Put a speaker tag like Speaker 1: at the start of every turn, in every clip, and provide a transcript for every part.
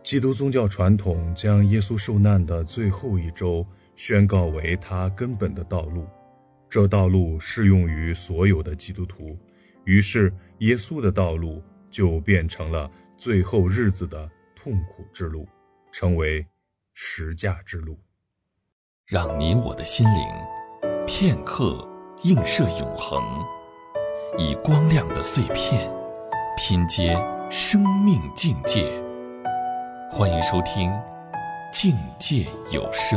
Speaker 1: 基督宗教传统将耶稣受难的最后一周宣告为他根本的道路，这道路适用于所有的基督徒，于是耶稣的道路就变成了最后日子的痛苦之路，成为十架之路。
Speaker 2: 让你我的心灵片刻映射永恒，以光亮的碎片拼接生命境界。欢迎收听境界有声。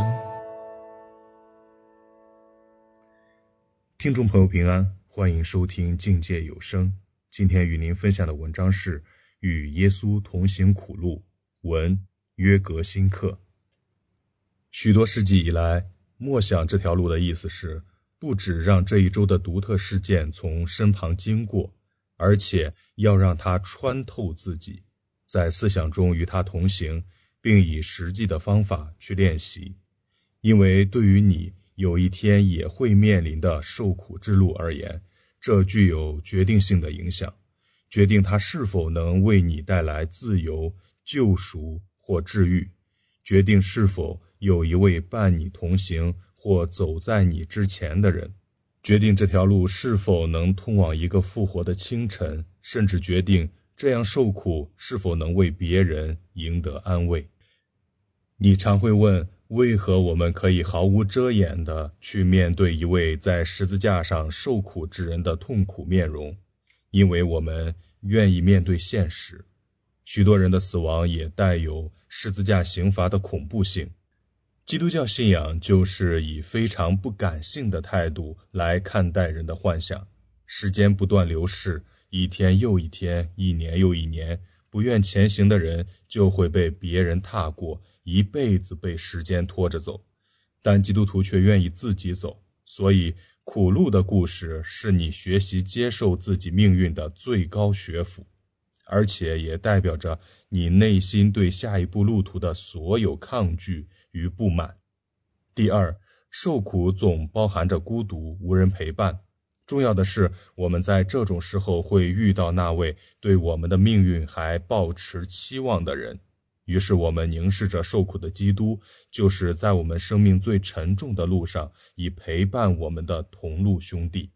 Speaker 1: 听众朋友平安，欢迎收听境界有声。今天与您分享的文章是与耶稣同行苦路，文约格辛克。许多世纪以来，默想这条路的意思是不只让这一周的独特事件从身旁经过，而且要让它穿透自己，在思想中与它同行，并以实际的方法去练习。因为对于你有一天也会面临的受苦之路而言，这具有决定性的影响，决定它是否能为你带来自由、救赎或治愈，决定是否有一位伴你同行或走在你之前的人，决定这条路是否能通往一个复活的清晨，甚至决定这样受苦是否能为别人赢得安慰。你常会问，为何我们可以毫无遮掩地去面对一位在十字架上受苦之人的痛苦面容？因为我们愿意面对现实。许多人的死亡也带有十字架刑罚的恐怖性。基督教信仰就是以非常不感性的态度来看待人的幻想。时间不断流逝，一天又一天，一年又一年，不愿前行的人就会被别人踏过，一辈子被时间拖着走。但基督徒却愿意自己走，所以苦路的故事是你学习接受自己命运的最高学府，而且也代表着你内心对下一步路途的所有抗拒与不满。第二，受苦总包含着孤独，无人陪伴。重要的是，我们在这种时候会遇到那位对我们的命运还抱持期望的人，于是我们凝视着受苦的基督，就是在我们生命最沉重的路上以陪伴我们的同路兄弟。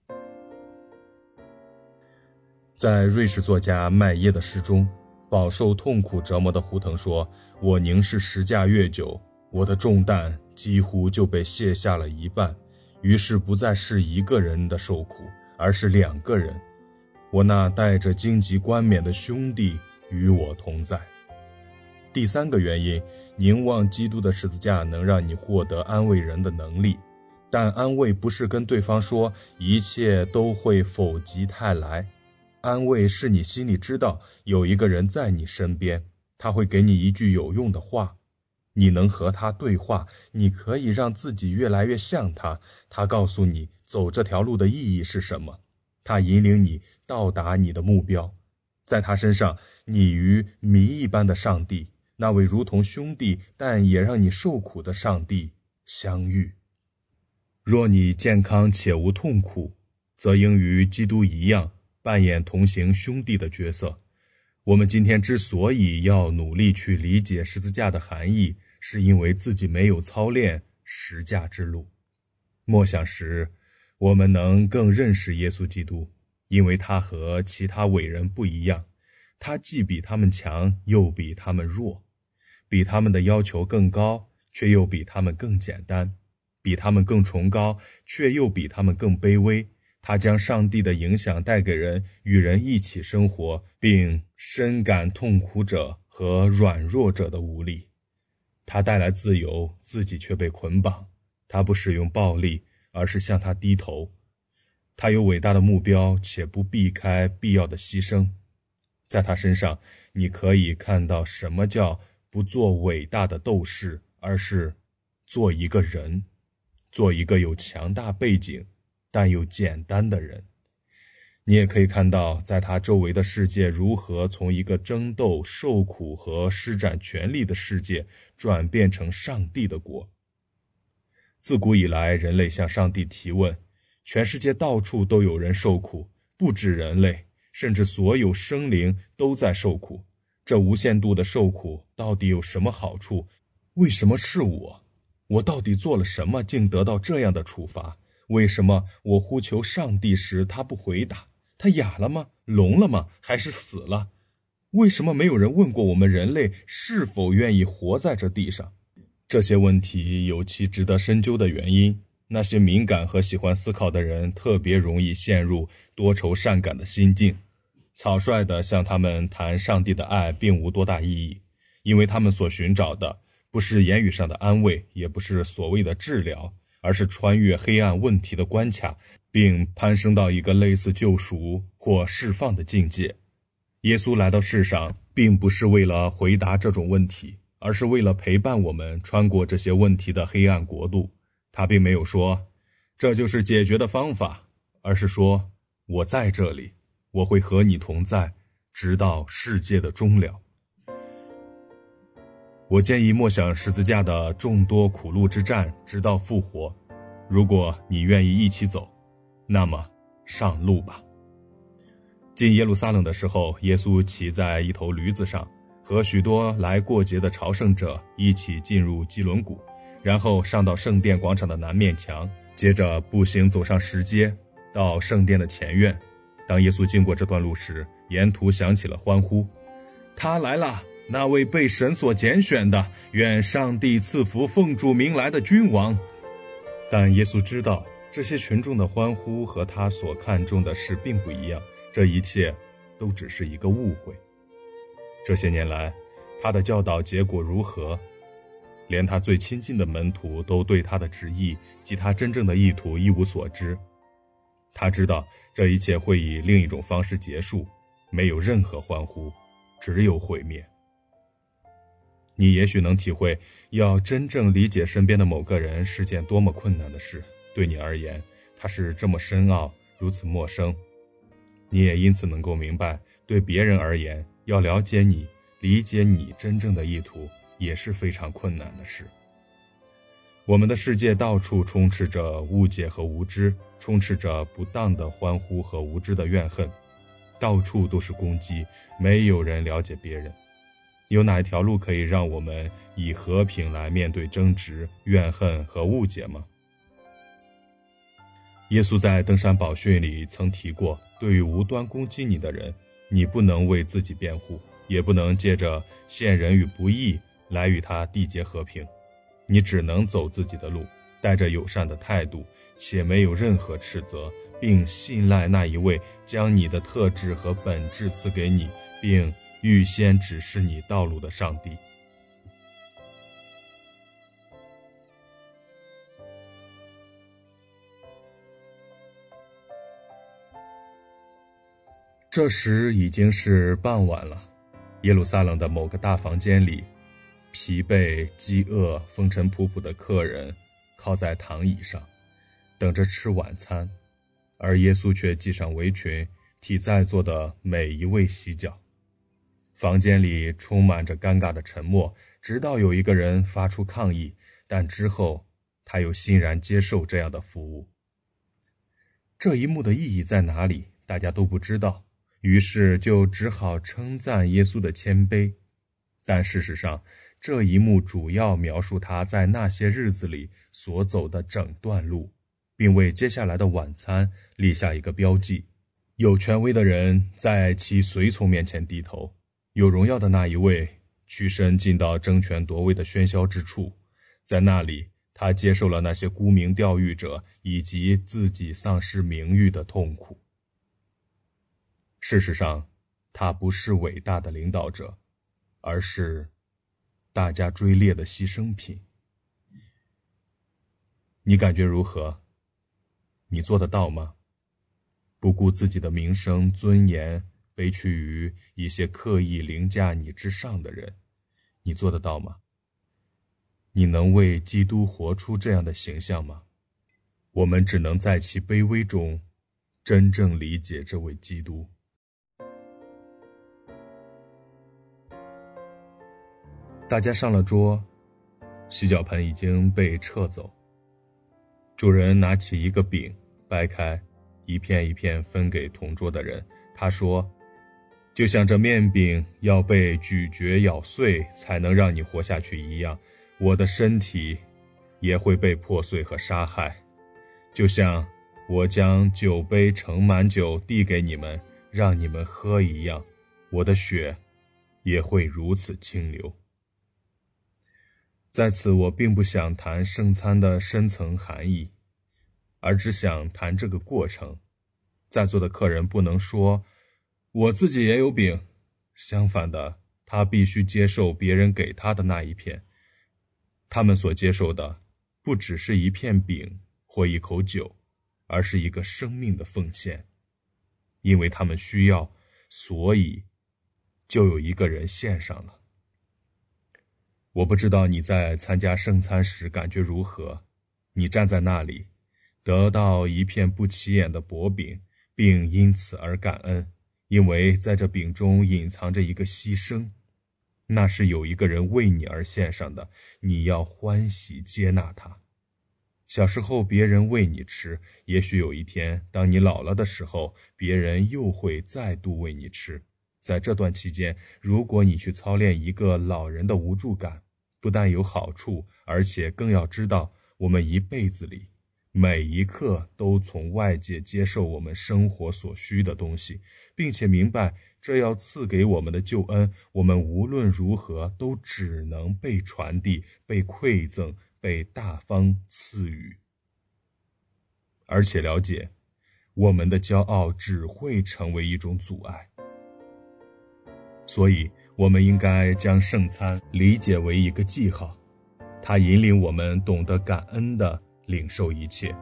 Speaker 1: 在瑞士作家麦耶的诗中，饱受痛苦折磨的胡腾说，我凝视十架越久，我的重担几乎就被卸下了一半，于是不再是一个人的受苦，而是两个人，我那带着荆棘冠冕的兄弟与我同在。第三个原因，凝望基督的十字架能让你获得安慰人的能力，但安慰不是跟对方说一切都会否极泰来，安慰是你心里知道有一个人在你身边，他会给你一句有用的话，你能和他对话，你可以让自己越来越像他，他告诉你走这条路的意义是什么，他引领你到达你的目标。在他身上，你与谜一般的上帝，那位如同兄弟但也让你受苦的上帝相遇。若你健康且无痛苦，则应与基督一样扮演同行兄弟的角色。我们今天之所以要努力去理解十字架的含义，是因为自己没有操练十架之路。默想时，我们能更认识耶稣基督，因为他和其他伟人不一样，他既比他们强，又比他们弱，比他们的要求更高，却又比他们更简单，比他们更崇高，却又比他们更卑微。他将上帝的影响带给人，与人一起生活，并深感痛苦者和软弱者的无力。他带来自由，自己却被捆绑。他不使用暴力，而是向他低头。他有伟大的目标，且不避开必要的牺牲。在他身上，你可以看到什么叫不做伟大的斗士，而是做一个人，做一个有强大背景但又简单的人。你也可以看到，在他周围的世界如何从一个争斗、受苦和施展权力的世界转变成上帝的国。自古以来，人类向上帝提问，全世界到处都有人受苦，不止人类，甚至所有生灵都在受苦。 这无限度的受苦到底有什么好处？为什么是我？我到底做了什么，竟得到这样的处罚？为什么我呼求上帝时他不回答？他哑了吗？聋了吗？还是死了？为什么没有人问过我们人类是否愿意活在这地上？这些问题有其值得深究的原因。那些敏感和喜欢思考的人特别容易陷入多愁善感的心境，草率地向他们谈上帝的爱并无多大意义，因为他们所寻找的不是言语上的安慰，也不是所谓的治疗，而是穿越黑暗问题的关卡，并攀升到一个类似救赎或释放的境界。耶稣来到世上并不是为了回答这种问题，而是为了陪伴我们穿过这些问题的黑暗国度。他并没有说这就是解决的方法，而是说我在这里，我会和你同在，直到世界的终了。我建议默想十字架的众多苦路之战，直到复活。如果你愿意一起走，那么上路吧。进耶路撒冷的时候，耶稣骑在一头驴子上，和许多来过节的朝圣者一起进入基伦谷，然后上到圣殿广场的南面墙，接着步行走上石阶，到圣殿的前院。当耶稣经过这段路时，沿途响起了欢呼：他来了，那位被神所拣选的，愿上帝赐福奉主名来的君王。但耶稣知道，这些群众的欢呼和他所看重的事并不一样，这一切都只是一个误会。这些年来，他的教导结果如何？连他最亲近的门徒都对他的旨意及他真正的意图一无所知。他知道这一切会以另一种方式结束，没有任何欢呼，只有毁灭。你也许能体会，要真正理解身边的某个人是件多么困难的事。对你而言，他是这么深奥，如此陌生。你也因此能够明白，对别人而言，要了解你，理解你真正的意图，也是非常困难的事。我们的世界到处充斥着误解和无知，充斥着不当的欢呼和无知的怨恨，到处都是攻击，没有人了解别人。有哪一条路可以让我们以和平来面对争执、怨恨和误解吗？耶稣在登山宝训里曾提过，对于无端攻击你的人，你不能为自己辩护，也不能借着陷人于不义来与他缔结和平。你只能走自己的路，带着友善的态度，且没有任何斥责，并信赖那一位将你的特质和本质赐给你，并预先指示你道路的上帝。这时已经是傍晚了，耶路撒冷的某个大房间里，疲惫、饥饿、风尘仆仆的客人靠在躺椅上，等着吃晚餐，而耶稣却系上围裙，替在座的每一位洗脚。房间里充满着尴尬的沉默，直到有一个人发出抗议，但之后他又欣然接受这样的服务。这一幕的意义在哪里？大家都不知道，于是就只好称赞耶稣的谦卑。但事实上，这一幕主要描述他在那些日子里所走的整段路，并为接下来的晚餐立下一个标记。有权威的人在其随从面前低头，有荣耀的那一位屈身进到争权夺位的喧嚣之处，在那里他接受了那些沽名钓誉者以及自己丧失名誉的痛苦。事实上，他不是伟大的领导者，而是大家追猎的牺牲品。你感觉如何？你做得到吗？不顾自己的名声、尊严，卑屈于一些刻意凌驾你之上的人，你做得到吗？你能为基督活出这样的形象吗？我们只能在其卑微中真正理解这位基督。大家上了桌，洗脚盆已经被撤走。主人拿起一个饼，掰开，一片一片分给同桌的人。他说：“就就像这面饼要被咀嚼咬碎才能让你活下去一样，我的身体也会被破碎和杀害。就像我将酒杯盛满酒递给你们，让你们喝一样，我的血也会如此清流。在此，我并不想谈圣餐的深层含义，而只想谈这个过程。在座的客人不能说我自己也有饼，相反的，他必须接受别人给他的那一片。他们所接受的不只是一片饼或一口酒，而是一个生命的奉献。因为他们需要，所以就有一个人献上了。我不知道你在参加圣餐时感觉如何，你站在那里，得到一片不起眼的薄饼，并因此而感恩，因为在这饼中隐藏着一个牺牲，那是有一个人为你而献上的，你要欢喜接纳它。小时候别人喂你吃，也许有一天当你老了的时候，别人又会再度喂你吃。在这段期间，如果你去操练一个老人的无助感，不但有好处，而且更要知道，我们一辈子里每一刻都从外界接受我们生活所需的东西，并且明白这要赐给我们的救恩，我们无论如何都只能被传递、被馈赠、被大方赐予。而且了解，我们的骄傲只会成为一种阻碍。所以我们应该将圣餐理解为一个记号，它引领我们懂得感恩地领受一切。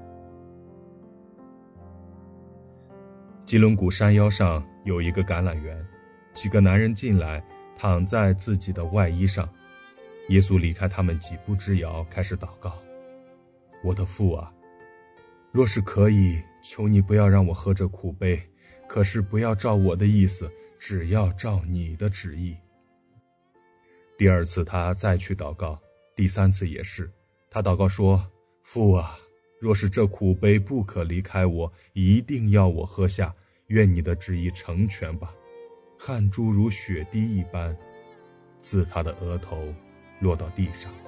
Speaker 1: 吉伦谷山腰上有一个橄榄园，几个男人进来，躺在自己的外衣上。耶稣离开他们几步之遥，开始祷告：我的父啊，若是可以，求你不要让我喝这苦杯，可是不要照我的意思，只要照你的旨意。第二次他再去祷告，第三次也是，他祷告说：父啊，若是这苦杯不可离开我，一定要我喝下，愿你的旨意成全吧。汗珠如血滴一般自他的额头落到地上。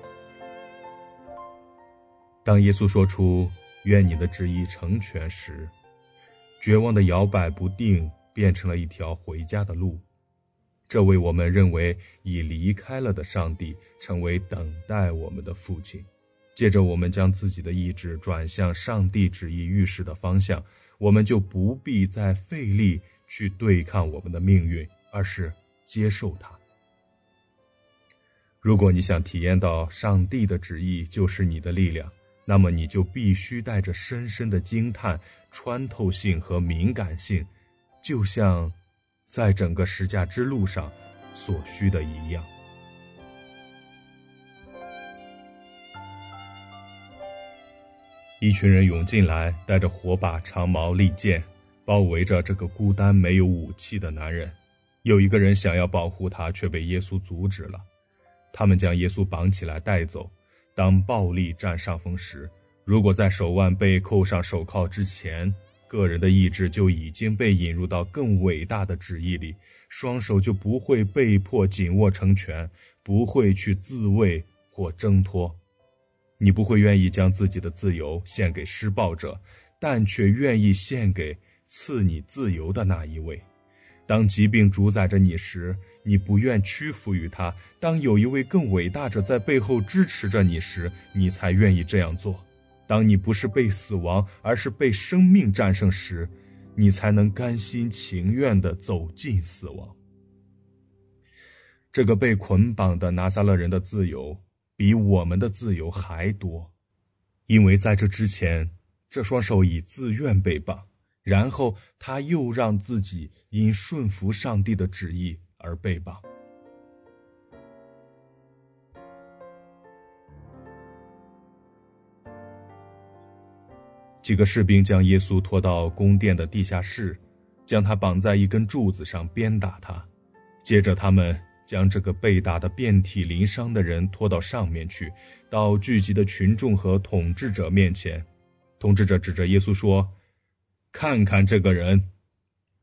Speaker 1: 当耶稣说出愿你的旨意成全时，绝望的摇摆不定变成了一条回家的路。这为我们认为已离开了的上帝成为等待我们的父亲。接着我们将自己的意志转向上帝旨意预示的方向，我们就不必再费力去对抗我们的命运，而是接受它。如果你想体验到上帝的旨意就是你的力量，那么你就必须带着深深的惊叹、穿透性和敏感性，就像在整个十架之路上所需的一样。一群人涌进来，带着火把、长矛、利剑，包围着这个孤单没有武器的男人。有一个人想要保护他，却被耶稣阻止了。他们将耶稣绑起来带走。当暴力占上风时，如果在手腕被扣上手铐之前，个人的意志就已经被引入到更伟大的旨意里，双手就不会被迫紧握成拳，不会去自卫或挣脱。你不会愿意将自己的自由献给施暴者，但却愿意献给赐你自由的那一位。当疾病主宰着你时，你不愿屈服于他；当有一位更伟大者在背后支持着你时，你才愿意这样做。当你不是被死亡，而是被生命战胜时，你才能甘心情愿地走进死亡。这个被捆绑的拿撒勒人的自由，比我们的自由还多，因为在这之前，这双手已自愿被绑，然后他又让自己因顺服上帝的旨意而被绑。几个士兵将耶稣拖到宫殿的地下室，将他绑在一根柱子上鞭打他。接着他们将这个被打得遍体鳞伤的人拖到上面去，到聚集的群众和统治者面前。统治者指着耶稣说：看看这个人。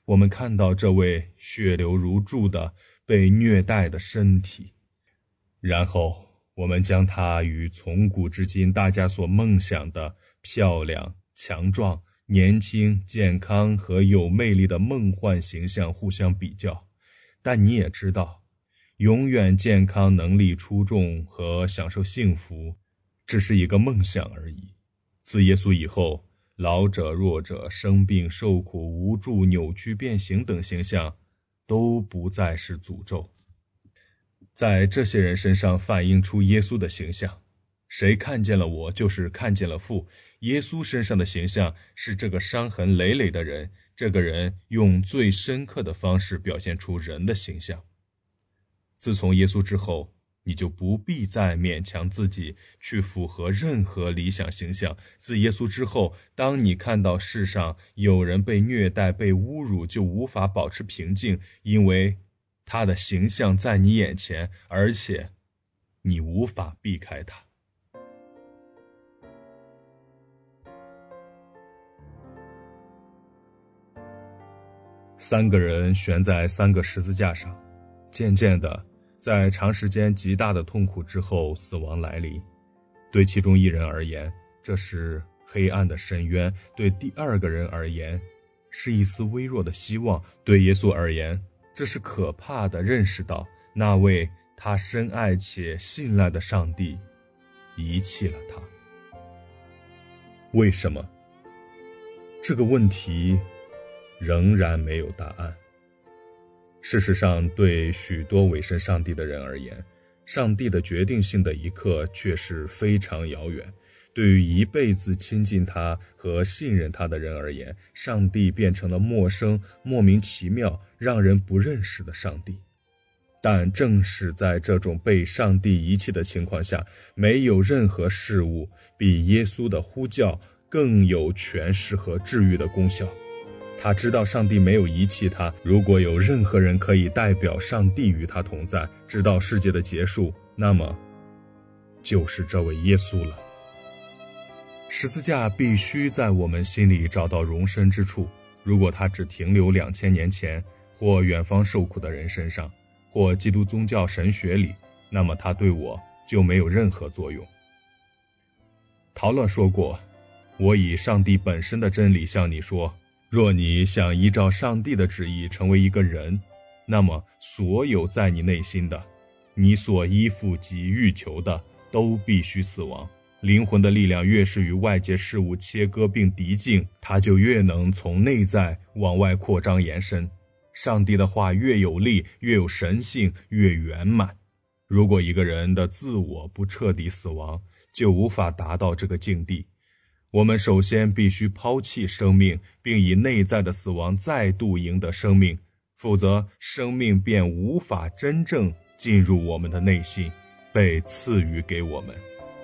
Speaker 1: 我们看到这位血流如注的被虐待的身体，然后我们将他与从古至今大家所梦想的漂亮、强壮、年轻、健康和有魅力的梦幻形象互相比较。但你也知道，永远健康、能力出众和享受幸福只是一个梦想而已。自耶稣以后，老者、弱者、生病、受苦、无助、扭曲、变形等形象都不再是诅咒。在这些人身上反映出耶稣的形象，谁看见了我，就是看见了父。耶稣身上的形象是这个伤痕累累的人，这个人用最深刻的方式表现出人的形象。自从耶稣之后，你就不必再勉强自己去符合任何理想形象。自耶稣之后，当你看到世上有人被虐待、被侮辱，就无法保持平静，因为他的形象在你眼前，而且你无法避开他。3个人悬在3个十字架上，渐渐的，在长时间极大的痛苦之后，死亡来临。对其中一人而言，这是黑暗的深渊；对第2个人而言，是一丝微弱的希望；对耶稣而言，这是可怕的认识到那位他深爱且信赖的上帝遗弃了他。为什么？这个问题仍然没有答案。事实上，对许多委身上帝的人而言，上帝的决定性的一刻却是非常遥远。对于一辈子亲近他和信任他的人而言，上帝变成了陌生、莫名其妙、让人不认识的上帝。但正是在这种被上帝遗弃的情况下，没有任何事物比耶稣的呼叫更有诠释和治愈的功效。他知道上帝没有遗弃他，如果有任何人可以代表上帝与他同在，直到世界的结束，那么就是这位耶稣了。十字架必须在我们心里找到容身之处，如果它只停留2000年前或远方受苦的人身上，或基督宗教神学里，那么它对我就没有任何作用。陶乐说过，我以上帝本身的真理向你说，若你想依照上帝的旨意成为一个人，那么所有在你内心的，你所依附及欲求的，都必须死亡。灵魂的力量越是与外界事物切割并敌境，它就越能从内在往外扩张延伸。上帝的话越有力，越有神性，越圆满。如果一个人的自我不彻底死亡，就无法达到这个境地。我们首先必须抛弃生命，并以内在的死亡再度赢得生命，否则生命便无法真正进入我们的内心，被赐予给我们。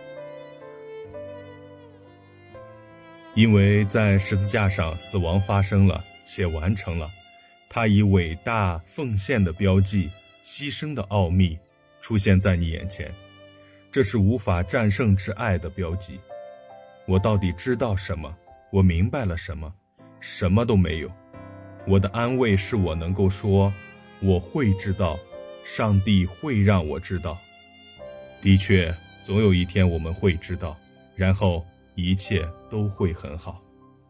Speaker 1: 因为在十字架上死亡发生了且完成了，它以伟大奉献的标记、牺牲的奥秘出现在你眼前，这是无法战胜之爱的标记。我到底知道什么？我明白了什么？什么都没有。我的安慰是我能够说，我会知道，上帝会让我知道。的确，总有一天我们会知道，然后一切都会很好。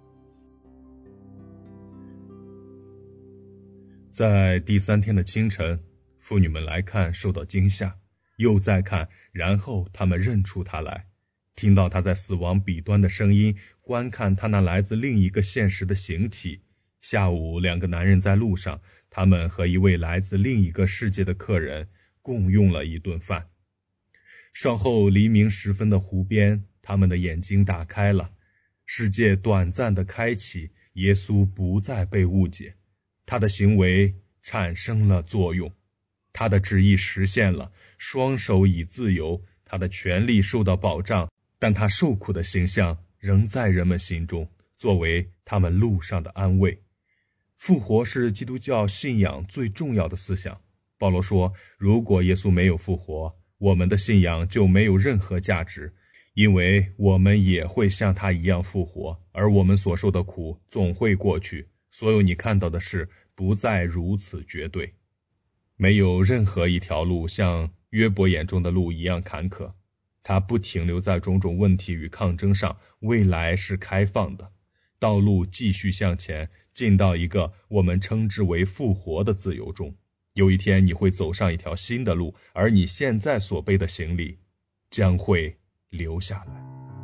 Speaker 1: 在第3天的清晨，妇女们来看，受到惊吓，又再看，然后他们认出他来，听到他在死亡彼端的声音，观看他那来自另一个现实的形体。下午2个男人在路上，他们和一位来自另一个世界的客人共用了一顿饭。稍后黎明时分的湖边，他们的眼睛打开了，世界短暂的开启，耶稣不再被误解，他的行为产生了作用，他的旨意实现了，双手已自由，他的权利受到保障，但他受苦的形象仍在人们心中，作为他们路上的安慰。复活是基督教信仰最重要的思想。保罗说，如果耶稣没有复活，我们的信仰就没有任何价值，因为我们也会像他一样复活，而我们所受的苦总会过去。所有你看到的事不再如此绝对。没有任何一条路像约伯眼中的路一样坎坷，它不停留在种种问题与抗争上，未来是开放的，道路继续向前，进到一个我们称之为复活的自由中。有一天你会走上一条新的路，而你现在所背的行李将会留下来。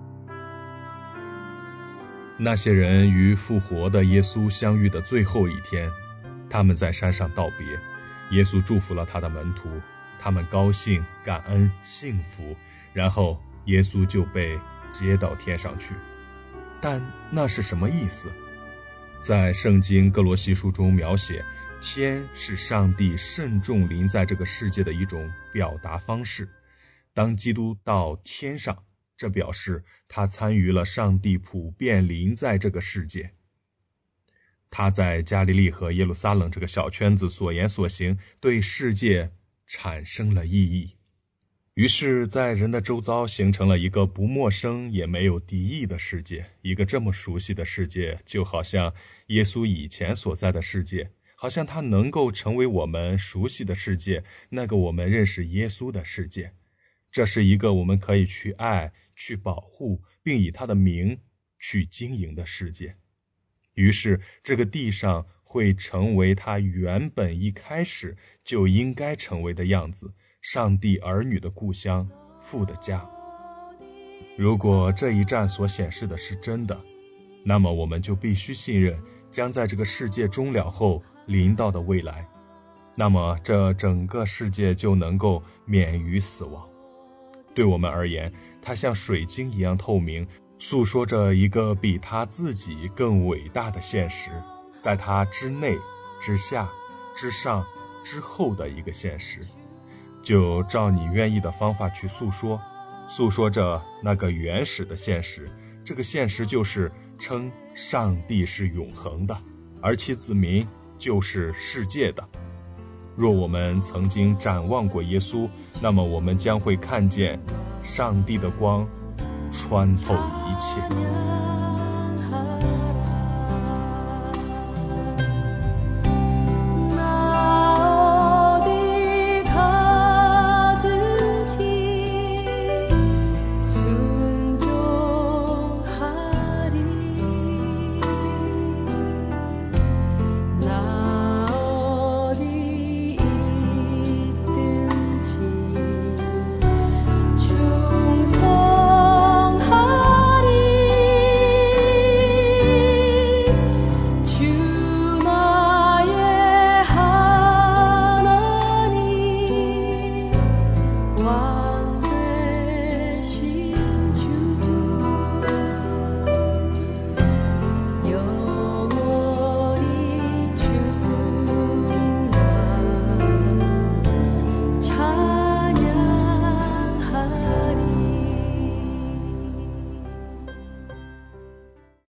Speaker 1: 那些人与复活的耶稣相遇的最后一天，他们在山上道别，耶稣祝福了他的门徒，他们高兴、感恩、幸福，然后耶稣就被接到天上去。但那是什么意思？在圣经哥罗西书中描写，天是上帝慎重临在这个世界的一种表达方式。当基督到天上，这表示他参与了上帝普遍临在这个世界。他在加利利和耶路撒冷这个小圈子所言所行，对世界产生了意义。于是在人的周遭形成了一个不陌生也没有敌意的世界，一个这么熟悉的世界，就好像耶稣以前所在的世界，好像他能够成为我们熟悉的世界，那个我们认识耶稣的世界。这是一个我们可以去爱、去保护，并以他的名去经营的世界。于是这个地上会成为他原本一开始就应该成为的样子，上帝儿女的故乡，父的家。如果这一战所显示的是真的，那么我们就必须信任将在这个世界终了后临到的未来，那么这整个世界就能够免于死亡。对我们而言，它像水晶一样透明，诉说着一个比他自己更伟大的现实，在他之内、之下、之上、之后的一个现实。就照你愿意的方法去诉说着那个原始的现实。这个现实就是称上帝是永恒的，而其子民就是世界的。若我们曾经展望过耶稣，那么我们将会看见上帝的光穿透一切。